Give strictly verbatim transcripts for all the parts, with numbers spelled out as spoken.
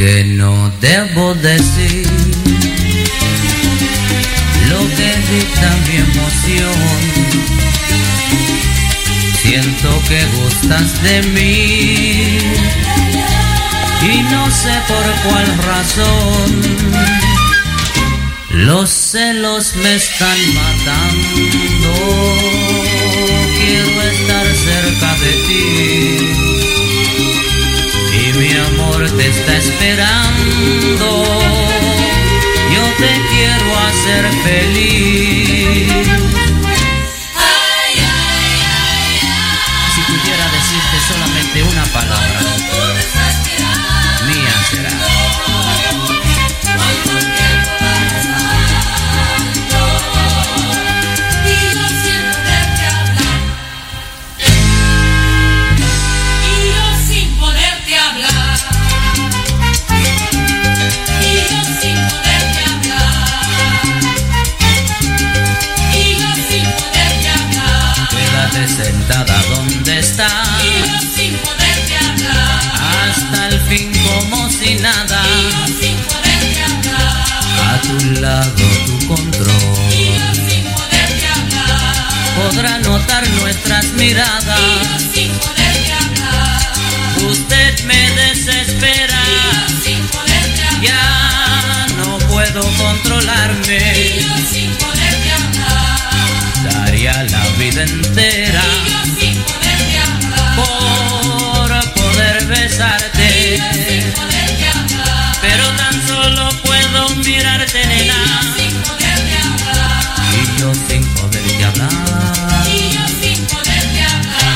que no debo decir lo que dicta mi emoción. Siento que gustas de mí y no sé por cuál razón. Los celos me están matando. Quiero estar cerca de ti y mi amor te está esperando. Yo te quiero hacer feliz. Ay, ay, ay, ay. Si pudiera decirte solamente una palabra, mía será. Sentada donde estás y yo sin poderte hablar, hasta el fin como si nada, y yo sin poderte hablar, a tu lado tu control, y yo sin poderte hablar, podrá notar nuestras miradas, y yo sin poderte hablar, usted me desespera, y yo sin poderte hablar, ya no puedo controlarme, y yo sin poderte hablar, daría la vida entera y yo sin poderte hablar, por poder besarte, y yo sin poderte hablar, pero tan solo puedo mirarte, nena, y yo sin poderte hablar, y yo sin poderte hablar. y yo sin poderte hablar.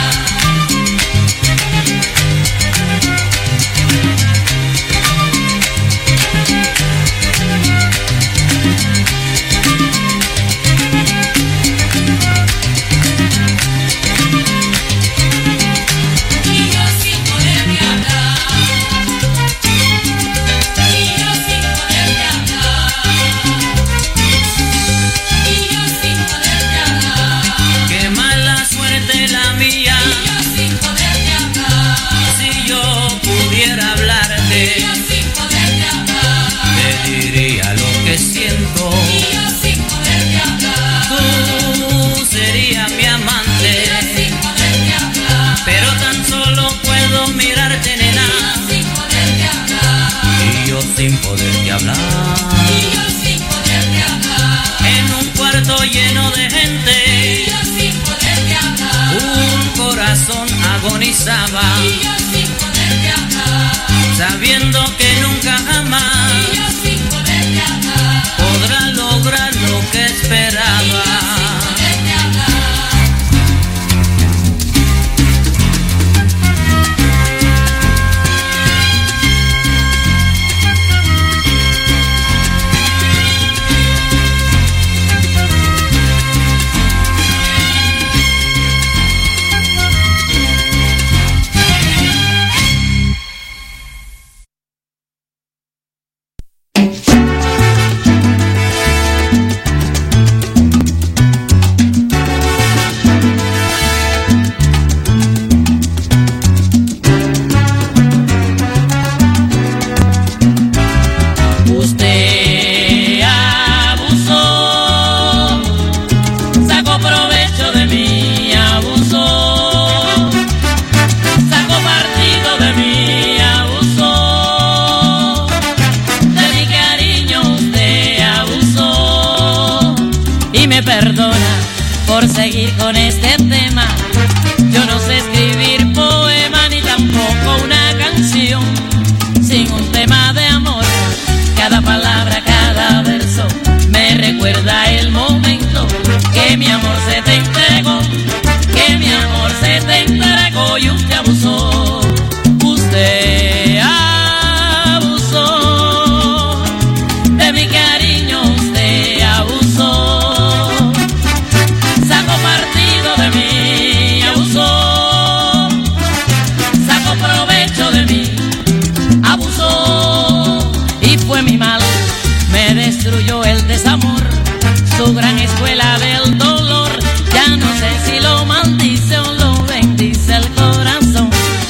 Siento, y yo sin poderte hablar, tú serías mi amante, y yo sin poderte hablar, pero tan solo puedo mirarte, nena, y yo sin poderte hablar, y yo sin poderte hablar, y yo sin poderte hablar, en un cuarto lleno de y gente, yo sin poderte hablar, un corazón agonizaba, y yo sin poderte hablar, sabiendo que nunca jamás y yo sin poderte hablar, podrá lograr lo que esperaba. Por seguir con este tema, yo no sé escribir poema ni tampoco una canción sin un tema de amor. Cada palabra, cada verso me recuerda el momento que mi amor se te entregó, que mi amor se te entregó y usted abusó, usted abusó de mi cariño, usted abusó. Destruyó el desamor, su gran escuela del dolor. Ya no sé si lo maldice o lo bendice el corazón.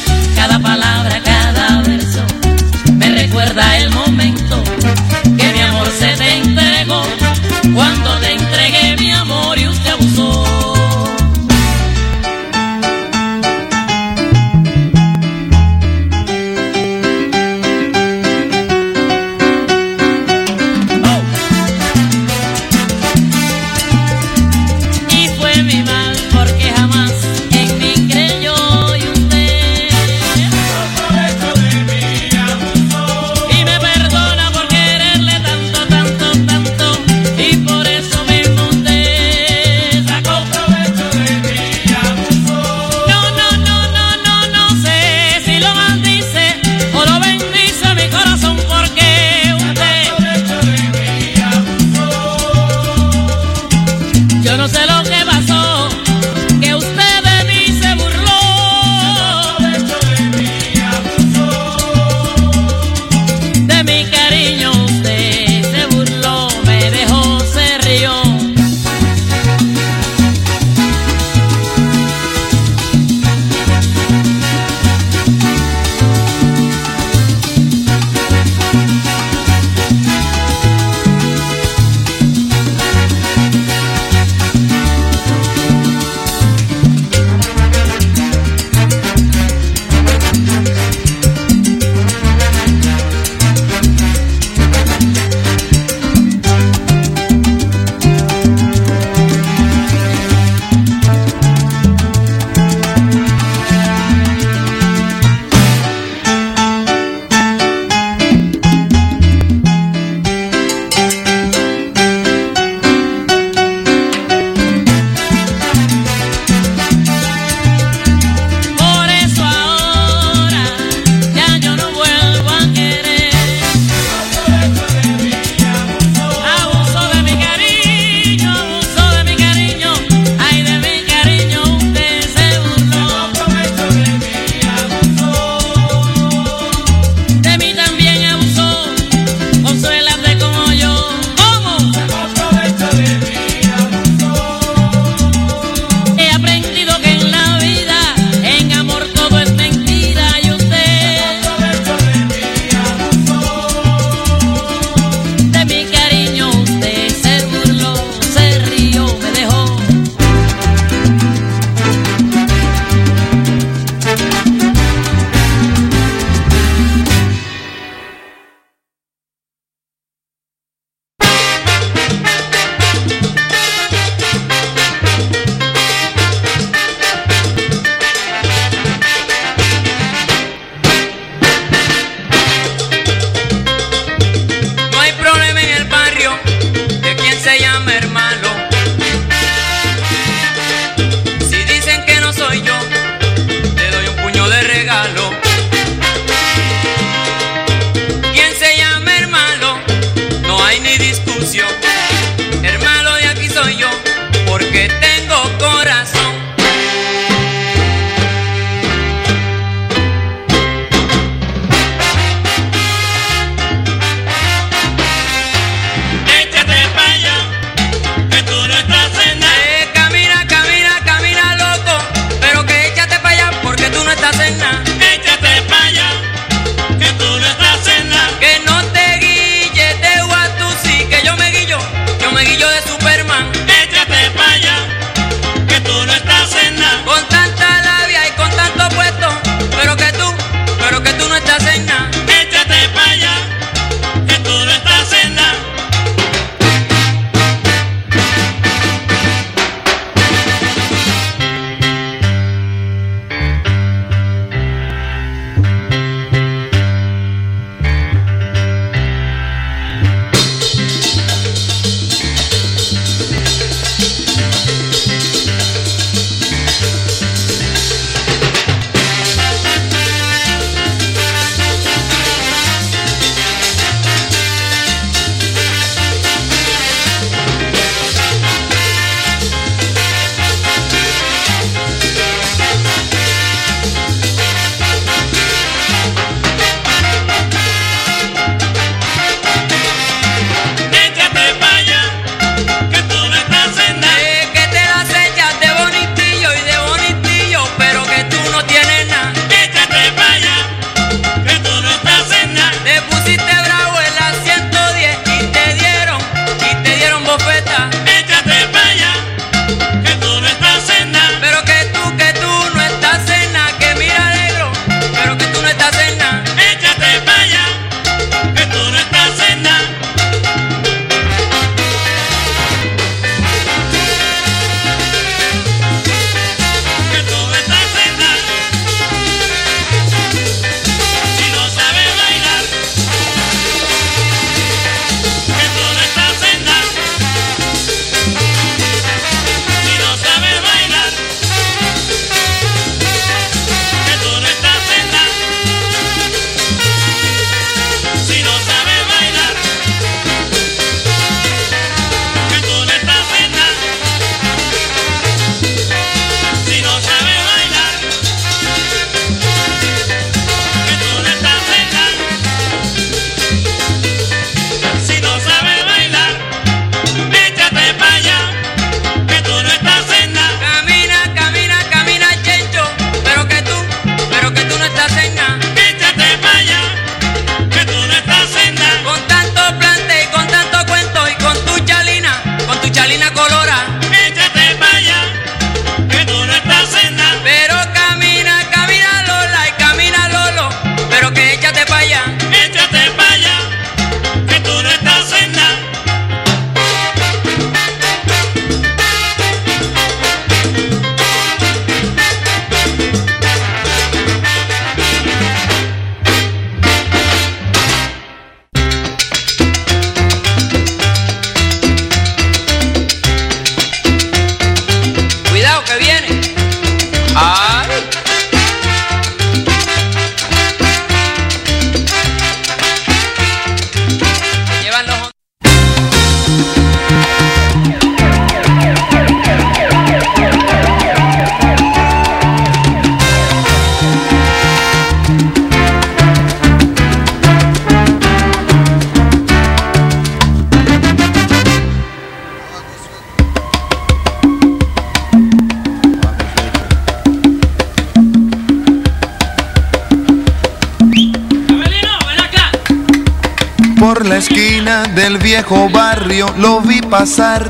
Por la esquina del viejo barrio lo vi pasar,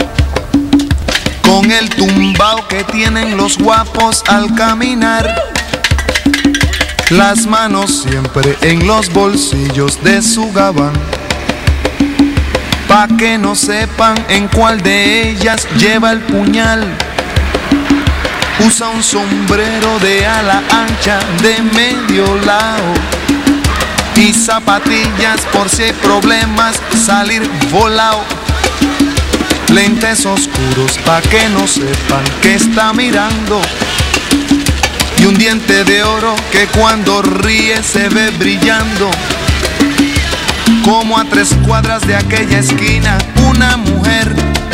con el tumbao que tienen los guapos al caminar, las manos siempre en los bolsillos de su gabán, pa' que no sepan en cuál de ellas lleva el puñal. Usa un sombrero de ala ancha de medio lado y zapatillas por si hay problemas salir volado. Lentes oscuros pa' que no sepan que está mirando, y un diente de oro que cuando ríe se ve brillando. Como a tres cuadras de aquella esquina una mujer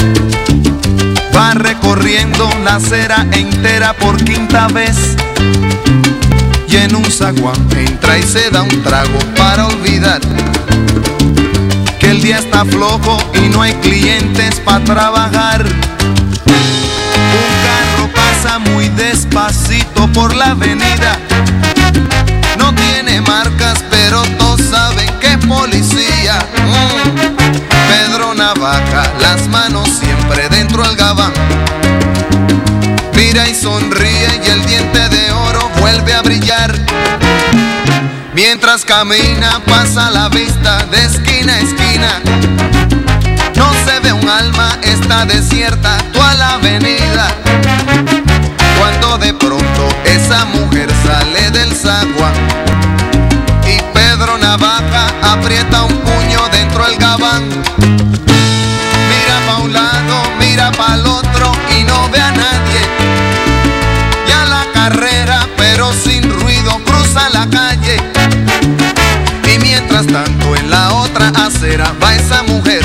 va recorriendo la acera entera por quinta vez, y en un zaguán entra y se da un trago para olvidar que el día está flojo y no hay clientes para trabajar. Un carro pasa muy despacito por la avenida, no tiene marcas pero todos saben que es policía. mm. Pedro Navaja, las manos siempre dentro del gabán, mira y sonríe y el diente de oro vuelve a brillar. Mientras camina pasa la vista de esquina a esquina, no se ve un alma, está desierta toda la avenida. Cuando de pronto esa mujer sale del zaguán y Pedro Navaja aprieta un puño dentro del gabán. Mira pa' un lado, mira pa' el otro y no ve a nadie. Ya la carrera, pero sin ruido, cruza la calle. Y mientras tanto en la otra acera va esa mujer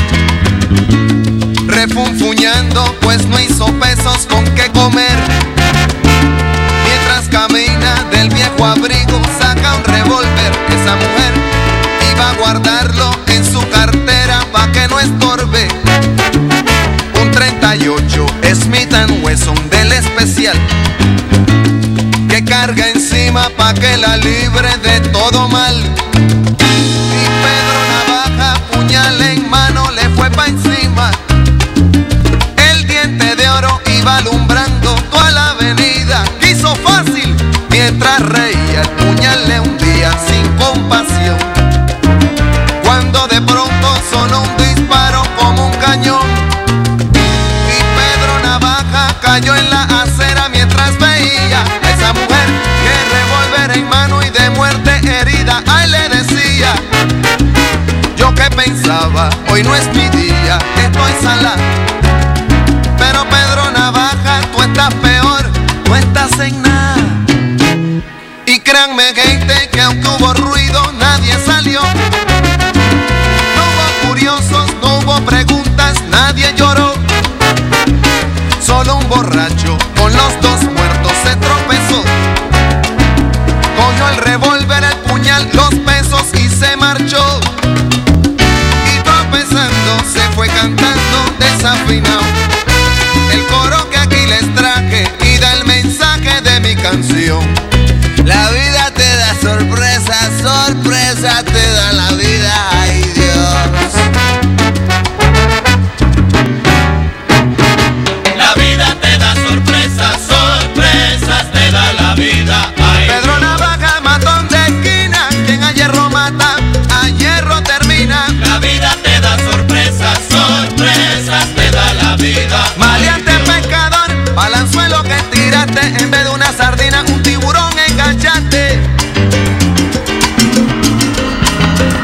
refunfuñando, pues no hizo pesos con qué comer. Mientras camina del viejo abrigo saca un revólver esa mujer y va a guardarlo en su cartera pa' que no estorbe. Un treinta y ocho Smith and Wesson del especial que carga encima pa' que la libre de todo mal. Y Pedro Navaja, puñal en mano, le fue pa' encima. El diente de oro iba alumbrando toda la avenida. Quiso fácil mientras reía, el puñal le hundía sin compasión. Cuando de pronto sonó un disparo como un cañón y Pedro Navaja cayó en la acera mientras veía a esa mujer que revólver en mano y de muerte herida. Ay, le decía, yo que pensaba, hoy no es mi día, estoy salada. Pero Pedro Navaja, tú estás peor, tú estás en nada. Y créanme gente que aunque hubo ruido nadie salió. No hubo curiosos, no hubo preguntas, nadie lloró. Solo un borracho con los dos muertos se tropezó. Cogió el revólver, el puñal, los pesos y se marchó. Y tropezando se fue cantando desafinado el coro que aquí les traje y da el mensaje de mi canción. La vida te da sorpresa, sorpresa te da la vida, ay Dios. La vida te da sorpresas, sorpresas te da la vida, ay Pedro Navaja, matón de esquina, quien a hierro mata, a hierro termina. La vida te da sorpresas, sorpresas te da la vida. Maleante pescador, balanzuelo que tiraste, en vez de una sardina, un tiburón enganchaste.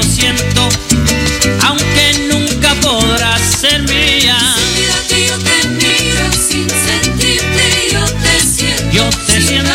siento, aunque nunca podrás ser mía. Mira que yo te miro sin sentirte, yo te siento. Yo te siento.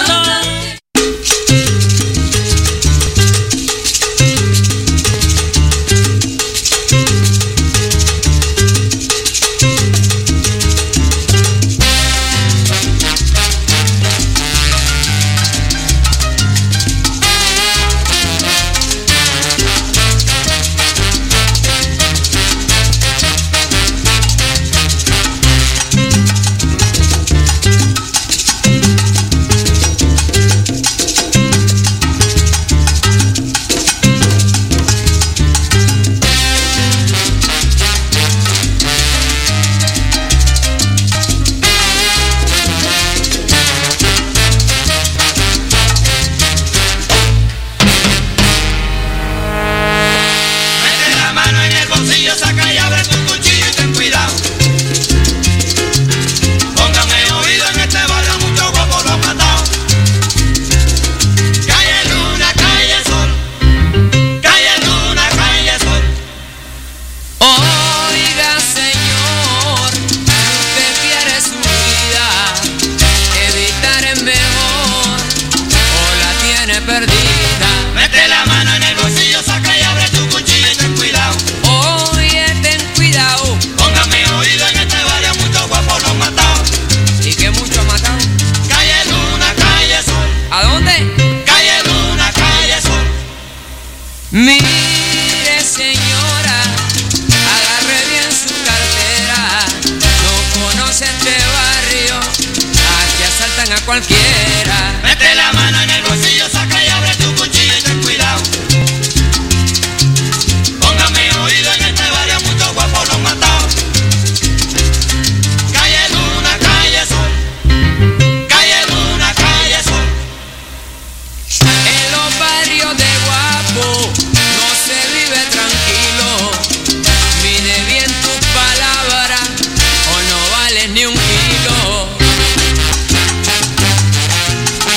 Mire señora, agarre bien su cartera, no conoce este barrio, aquí asaltan a cualquiera. Mete la mano en el bolsillo, saca y abre tu cuchillo y ten cuidado. Póngame oído, en este barrio muchos guapos los matados. Calle Luna, calle Sol, calle Luna, calle Sol. En los barrios de guapo no se vive tranquilo. Mide bien tus palabras o no vales ni un kilo.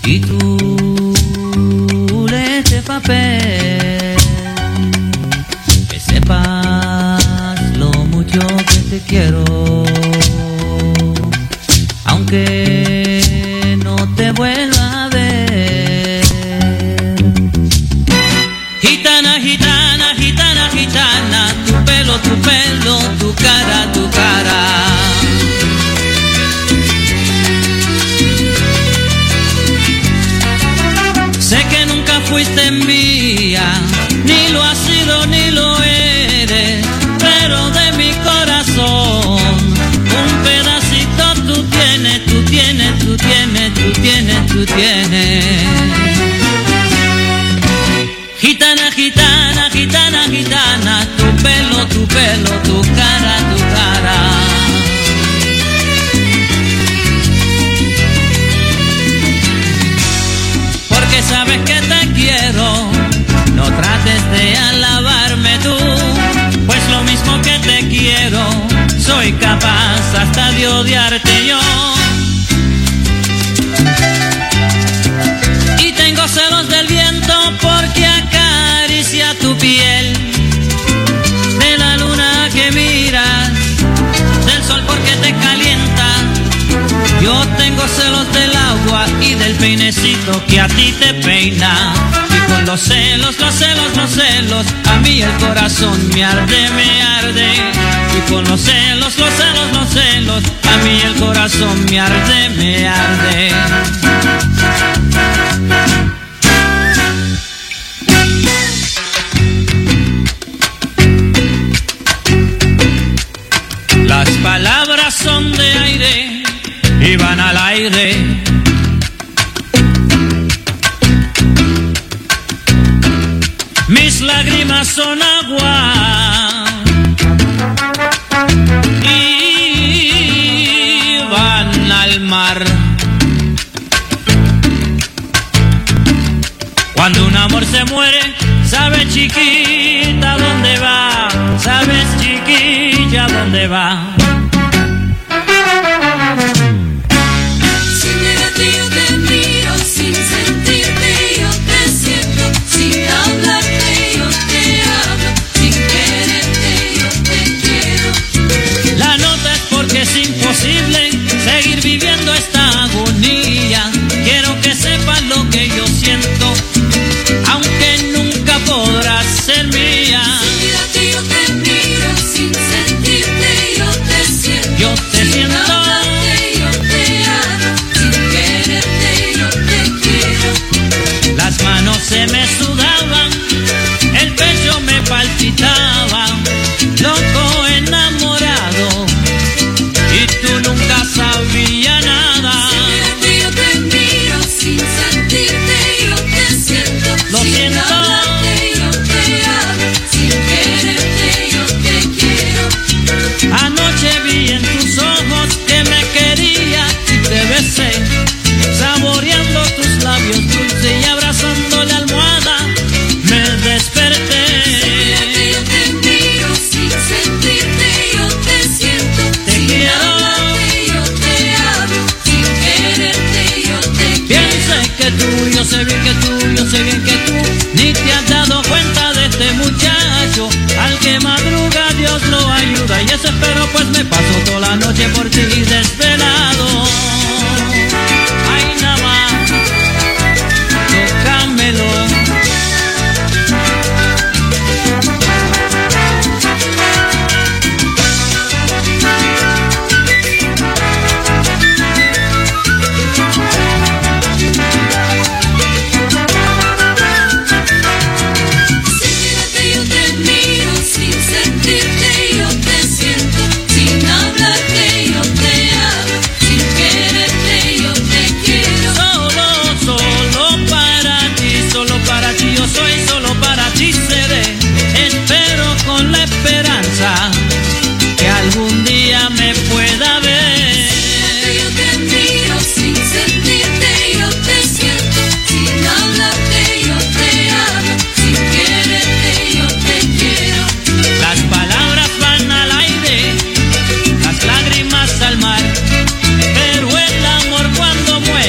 y tú lee este papel, que sepas lo mucho que te quiero, aunque no te vuelva a ver. Gitana, gitana, gitana, gitana, tu pelo, tu pelo, tu cara, tu cara. Sé que nunca fuiste mía, ni lo has sido ni lo eres, pero de mi corazón un pedacito tú tienes, tú tienes, tú tienes, tú tienes, tú tienes. Gitana, gitana, gitana, gitana, tu pelo, tu pelo, tu cara, tu cara. Porque sabes que te quiero, no trates de alabarme tú, pues lo mismo que te quiero, soy capaz hasta de odiarte yo. Y tengo celos del viento porque acaricia tu piel, de la luna que miras, del sol porque te calienta. Yo tengo celos del agua y del peinecito que a ti te peina. Y con los celos, los celos, los celos, a mí el corazón me arde, me arde. Y con los celos, los celos, los celos, a mí el corazón me arde, me arde. Las palabras son de aire y van al aire. Mis lágrimas son agua y van al mar. Cuando un amor se muere, sabes chiquita dónde va, sabes chiquilla dónde va. Sin mirarte yo te miro, sin sentirte yo te siento, sin hablarte yo te hablo, sin quererte yo te quiero. La nota es porque es imposible seguir viviendo esta agonía. Quiero que sepas lo que yo siento, aunque nunca podrás ser mía. Sin mirarte yo te miro, sin sentirte yo te siento, Yo te sin siento. hablarte yo te hablo, sin quererte yo te quiero. Las manos se me sudaban, el pecho me palpitaba, loco enamorado, y tú nunca sabías nada. Sin mirarte yo te miro, sin sentirte yo te siento, Lo sin siento. hablarte yo te hablo, sin quererte yo te quiero. Anoche vi en tus ojos que me querías y te besé, saboreando tus labios dulces y abrazando la almohada me desperté. Sin mirarte yo te miro, sin sentirte yo te siento, Te sin quiero. hablarte yo te hablo, sin quererte yo te Bien quiero. sé que tú, yo sé bien que tú, yo sé bien que tú ni te has dado cuenta de este muchacho. Al que madruga Dios lo ayuda y eso espero, pues me paso toda la noche por ti